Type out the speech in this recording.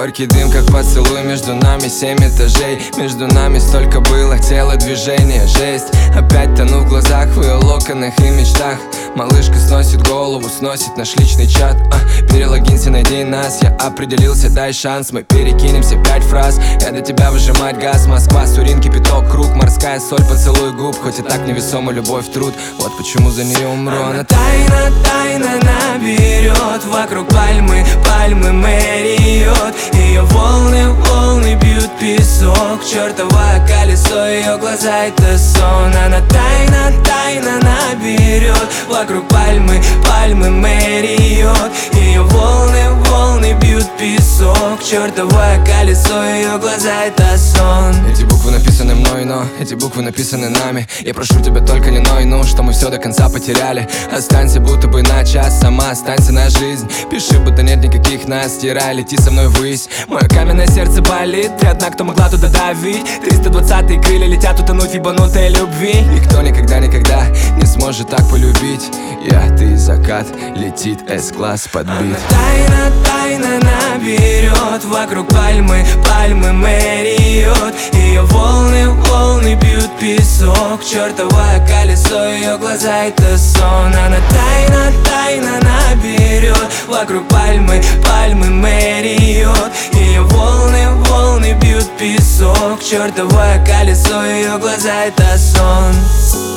Горький дым, как поцелуй, между нами 7 этажей. Между нами столько было, тело, движение, жесть. Опять тону в глазах, в ее локонах и мечтах. Малышка сносит голову, сносит наш личный чат. Перелогинься, найди нас, я определился, дай шанс. Мы перекинемся 5 фраз, я до тебя выжимать газ. Москва, Сурин, кипяток, круг, морская соль, поцелуй губ. Хоть и так невесома любовь, труд, вот почему за нее умру. Она тайна, тайна наберет вокруг пальмы, пальмы Мэриот. Ее волны, волны бьют песок, чертовое колесо, ее глаза это сон. Она тайна, тайна наберет вокруг пальмы, пальмы Мэриот. Ее волны, волны бьют песок, чертовое колесо, ее глаза это сон. Эти буквы написаны мной, но эти буквы написаны нами. Я прошу тебя, только не ной, ну, что мы все до конца потеряли. Останься будто бы на час, сама останься на жизнь. Пиши, будто нет никаких нас, стирай, лети со мной ввысь. Мое каменное сердце болит, ты одна, кто могла туда давить. 320-е крылья летят, утонуть в ебанутой любви. Никто никогда не сможет так полюбить. Я, ты, закат, летит С-класс подбит. Тайна, тайна наберет вокруг пальмы, пальмы Мэриот. Ее волны, волны бьют песок, чертовое колесо, ее глаза это сон. Она тайна, тайна наберет вокруг пальмы, пальмы Мэриот. Ее волны, волны бьют песок, чертовое колесо, ее глаза это сон.